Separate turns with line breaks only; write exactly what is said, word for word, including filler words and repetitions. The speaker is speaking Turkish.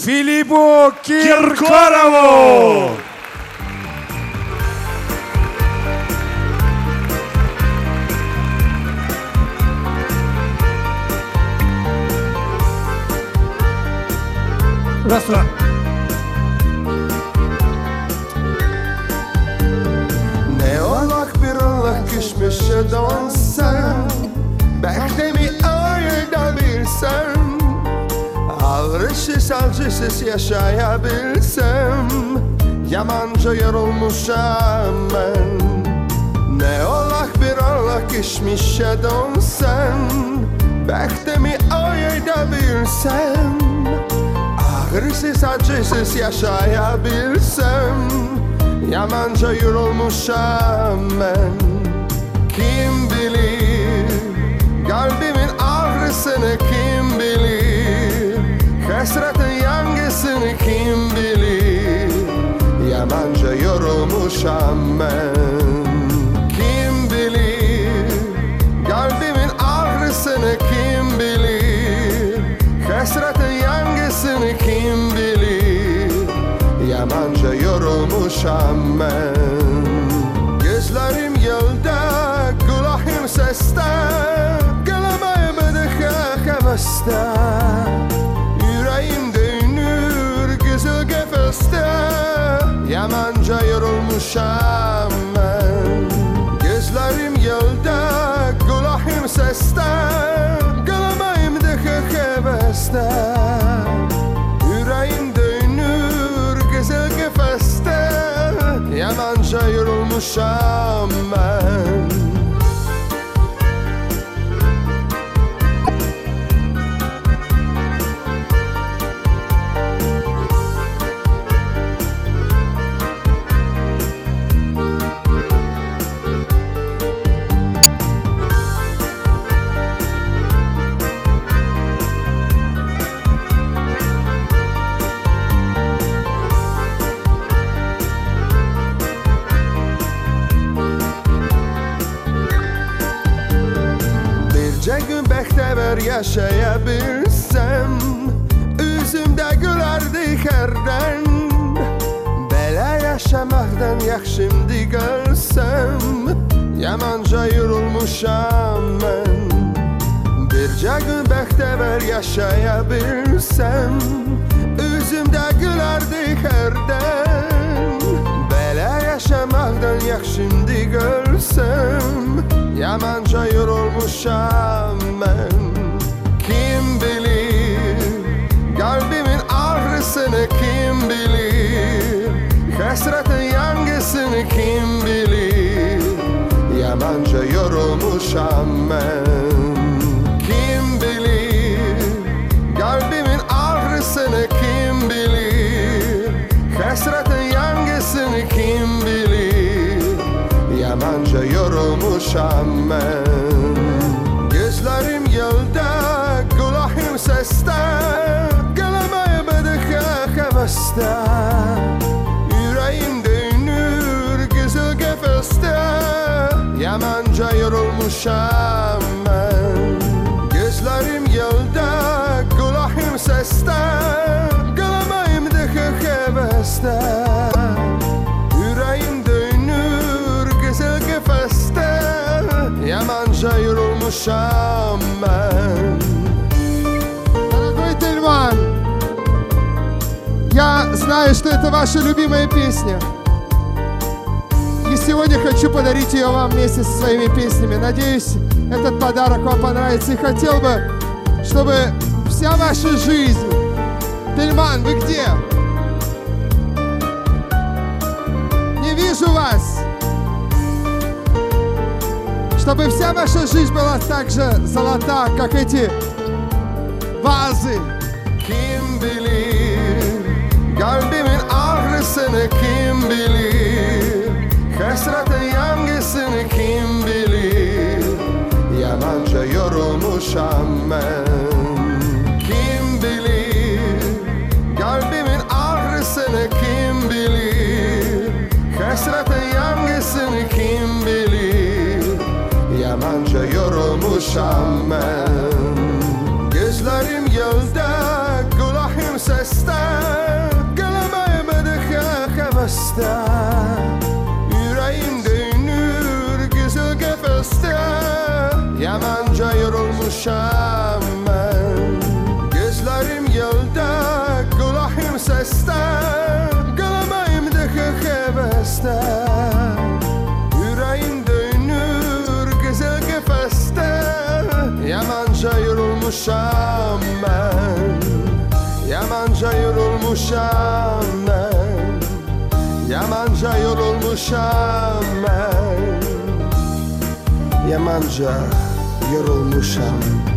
Filipu Kirkorovu.
Раз,
Ne olak bir olak kışmışı donsam, Bektemi öyle bilsem, Ağrışız acısız yaşayabilsem, Yamanca yorulmuşam ben. Ne olak bir olak kışmışı donsam, Bektemi öyle bilsem, Ağrısız acısız yaşayabilsem, Yamanca yorulmuşam ben. Kim bilir kalbimin ağrısını, kim bilir hasretin yangisini, kim bilir yamanca yorulmuşam ben. Kim bilir kalbimin ağrısını, kim bilir hasretin yangisini, kim bilir yamanca yorulmuşam ben. Gözlerim yolda, kulağım seste, Kalamayım dıkı heveste, Yüreğim dönür güzel gefeste, Yamanca yorulmuşam ben. Gözlerim yolda, kulağım seste, Kalamayım dıkı heveste, Yüreğim dönür güzel gefeste, Yamanca yorulmuşam ben. Gün bektever yaşayabilsem, Üzümde gülerdi herden, Bela yaşamaktan yakşimdi görsem, Yamanca yorulmuşam ben. Birce gün bektever yaşayabilsem, Üzümde gülerdi herden, Bela yaşamaktan yakşimdi görsem, Yamanca yorulmuşam ben. Kim bilir kalbimin ağrısını, kim bilir hasretin yangisini, kim bilir yamanca yorulmuşam ben. Kim bilir kalbimin ağrısını, kim bilir hasretin yangisini, kim bilir yamanca yorulmuşam ben. Gözlerim yolda, kulağım seste, Kalamayım dıkı heveste, Yüreğim dönür güzel gefeste, Yamanca yorulmuşam ben. Gözlerim yolda, kulağım seste, Kalamayım dıkı heveste, Yüreğim dönür güzel gefeste, Yamanca yorulmuşam ben.
Дорогой Тельман, я знаю, что это ваша любимая песня. И сегодня хочу подарить ее вам вместе со своими песнями. Надеюсь, этот подарок вам понравится. И хотел бы, чтобы вся ваша жизнь... Тельман, вы где? Не вижу вас. Чтобы вся ваша жизнь была так же золота, как эти vazı.
Kim bilir kalbimin ağrısını, kim bilir hasretin yangisini, kim bilir yamanca yorulmuşam ben. Kim bilir kalbimin ağrısını, kim bilir hasretin yangisini, kim bilir yamanca yorulmuşam ben. Gözlerim yolda, kulağım seste, yamanca yorulmuşam ben. Gözlerim yolda, kulağım seste, kalamayım dıkık heveste. Yüreğim dönür güzel kefeste, yamanca yorulmuşam ben. Yamanca yorulmuşam ben. Yamanca yorulmuşam ben. Yamanca yorulmuşam.